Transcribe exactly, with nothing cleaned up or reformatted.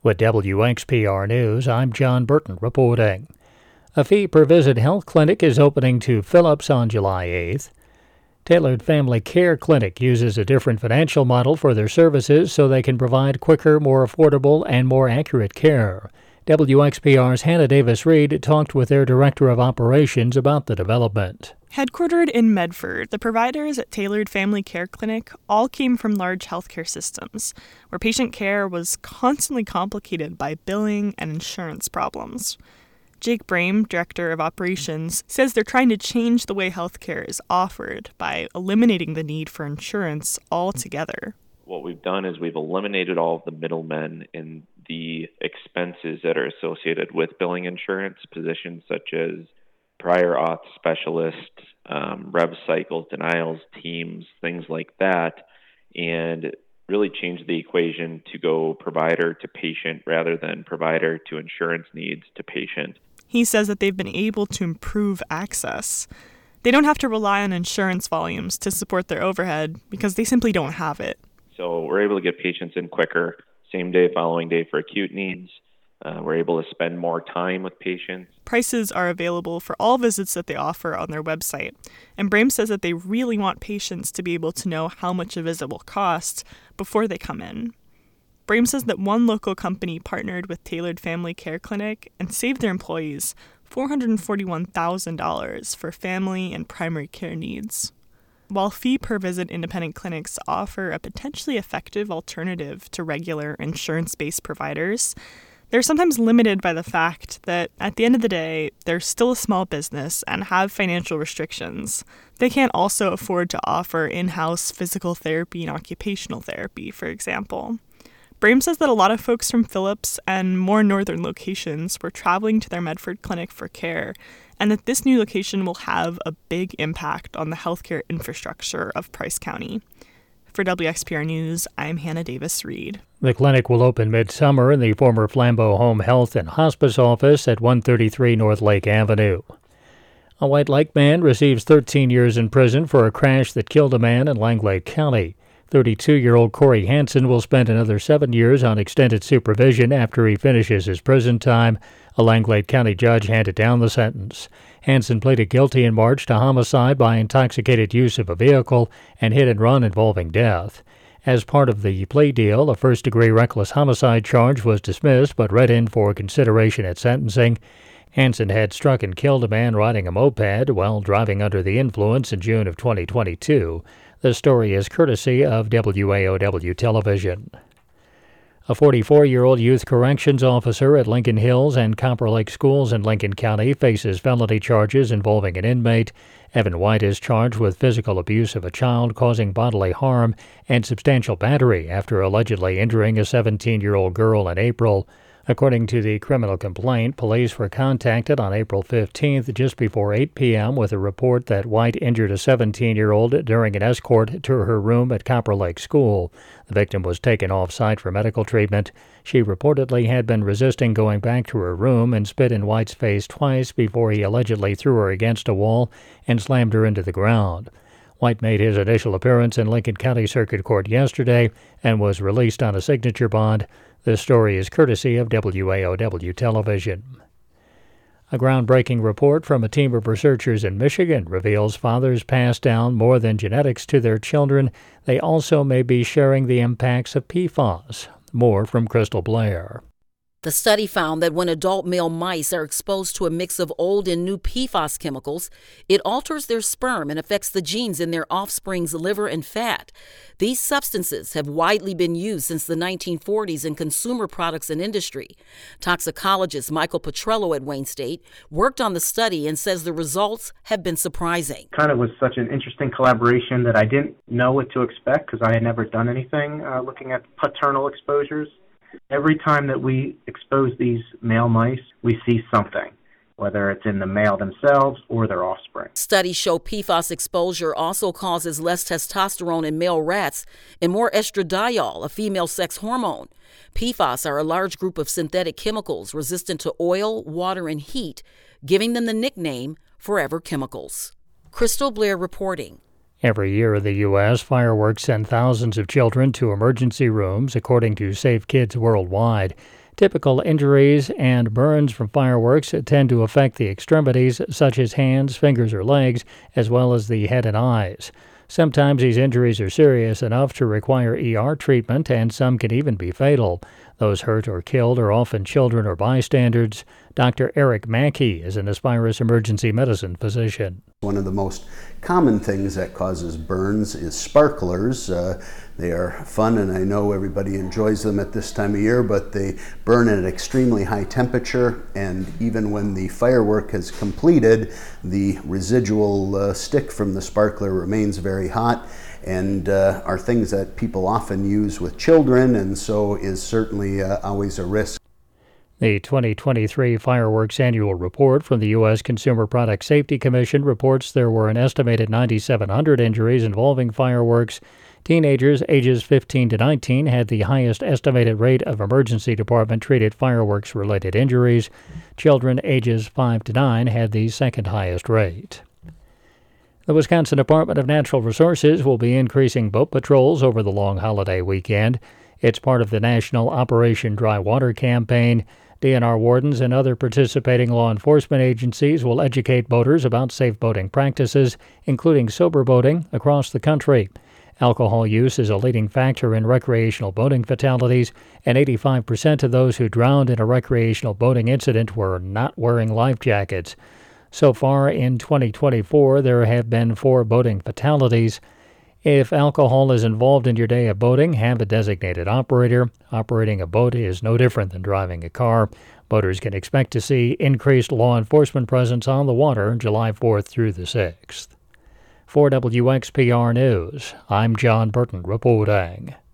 With W X P R News, I'm John Burton reporting. A fee-per-visit health clinic is opening to Phillips on July eighth. Tailored Family Care Clinic uses a different financial model for their services so they can provide quicker, more affordable, and more accurate care. W X P R's Hannah Davis-Reid talked with their Director of Operations about the development. Headquartered in Medford, the providers at Tailored Family Care Clinic all came from large healthcare systems, where patient care was constantly complicated by billing and insurance problems. Jake Brame, Director of Operations, says they're trying to change the way healthcare is offered by eliminating the need for insurance altogether. What we've done is we've eliminated all of the middlemen in the expenses that are associated with billing insurance, positions such as prior auth specialists, um, rev cycles, denials teams, things like that, and really change the equation to go provider to patient rather than provider to insurance needs to patient. He says that they've been able to improve access. They don't have to rely on insurance volumes to support their overhead because they simply don't have it. So we're able to get patients in quicker, same day, following day for acute needs. Uh, we're able to spend more time with patients. Prices are available for all visits that they offer on their website. And Brame says that they really want patients to be able to know how much a visit will cost before they come in. Brame says that one local company partnered with Tailored Family Care Clinic and saved their employees four hundred forty-one thousand dollars for family and primary care needs. While fee-per-visit independent clinics offer a potentially effective alternative to regular insurance-based providers, they're sometimes limited by the fact that, at the end of the day, they're still a small business and have financial restrictions. They can't also afford to offer in-house physical therapy and occupational therapy, for example. Brame says that a lot of folks from Phillips and more northern locations were traveling to their Medford clinic for care, and that this new location will have a big impact on the healthcare infrastructure of Price County. For W X P R News, I'm Hannah Davis-Reid. The clinic will open midsummer in the former Flambeau Home Health and Hospice office at one thirty-three North Lake Avenue. A White Lake man receives thirteen years in prison for a crash that killed a man in Langlade County. thirty-two-year-old Corey Hansen will spend another seven years on extended supervision after he finishes his prison time. A Langlade County judge handed down the sentence. Hansen pleaded guilty in March to homicide by intoxicated use of a vehicle and hit and run involving death. As part of the plea deal, a first-degree reckless homicide charge was dismissed but read in for consideration at sentencing. Hansen had struck and killed a man riding a moped while driving under the influence in June of twenty twenty-two. The story is courtesy of W A O W Television. A forty-four-year-old youth corrections officer at Lincoln Hills and Copper Lake Schools in Lincoln County faces felony charges involving an inmate. Evan White is charged with physical abuse of a child, causing bodily harm, and substantial battery after allegedly injuring a seventeen-year-old girl in April. According to the criminal complaint, police were contacted on April fifteenth just before eight p.m. with a report that White injured a seventeen-year-old during an escort to her room at Copper Lake School. The victim was taken off-site for medical treatment. She reportedly had been resisting going back to her room and spit in White's face twice before he allegedly threw her against a wall and slammed her into the ground. White made his initial appearance in Lincoln County Circuit Court yesterday and was released on a signature bond. This story is courtesy of W A O W Television. A groundbreaking report from a team of researchers in Michigan reveals fathers pass down more than genetics to their children. They also may be sharing the impacts of P FAS. More from Crystal Blair. The study found that when adult male mice are exposed to a mix of old and new P FAS chemicals, it alters their sperm and affects the genes in their offspring's liver and fat. These substances have widely been used since the nineteen forties in consumer products and industry. Toxicologist Michael Petrello at Wayne State worked on the study and says the results have been surprising. Kind of was such an interesting collaboration that I didn't know what to expect because I had never done anything uh, looking at paternal exposures. Every time that we expose these male mice, we see something, whether it's in the male themselves or their offspring. Studies show P FAS exposure also causes less testosterone in male rats and more estradiol, a female sex hormone. P FAS are a large group of synthetic chemicals resistant to oil, water, and heat, giving them the nickname Forever Chemicals. Crystal Blair reporting. Every year in the U S, fireworks send thousands of children to emergency rooms, according to Safe Kids Worldwide. Typical injuries and burns from fireworks tend to affect the extremities, such as hands, fingers, or legs, as well as the head and eyes. Sometimes these injuries are serious enough to require E R treatment, and some can even be fatal. Those hurt or killed are often children or bystanders. Doctor Eric Mackey is an Aspirus emergency medicine physician. One of the most common things that causes burns is sparklers. Uh, they are fun, and I know everybody enjoys them at this time of year, but they burn at an extremely high temperature, and even when the firework has completed, the residual uh, stick from the sparkler remains very hot, and uh, are things that people often use with children, and so is certainly uh, always a risk. The twenty twenty-three Fireworks Annual Report from the U S Consumer Product Safety Commission reports there were an estimated nine thousand seven hundred injuries involving fireworks. Teenagers ages fifteen to nineteen had the highest estimated rate of emergency department-treated fireworks-related injuries. Children ages five to nine had the second highest rate. The Wisconsin Department of Natural Resources will be increasing boat patrols over the long holiday weekend. It's part of the national Operation Dry Water campaign. D N R wardens and other participating law enforcement agencies will educate boaters about safe boating practices, including sober boating, across the country. Alcohol use is a leading factor in recreational boating fatalities, and eighty-five percent of those who drowned in a recreational boating incident were not wearing life jackets. So far in twenty twenty-four, there have been four boating fatalities. If alcohol is involved in your day of boating, have a designated operator. Operating a boat is no different than driving a car. Boaters can expect to see increased law enforcement presence on the water July fourth through the sixth. For W X P R News, I'm John Burton reporting.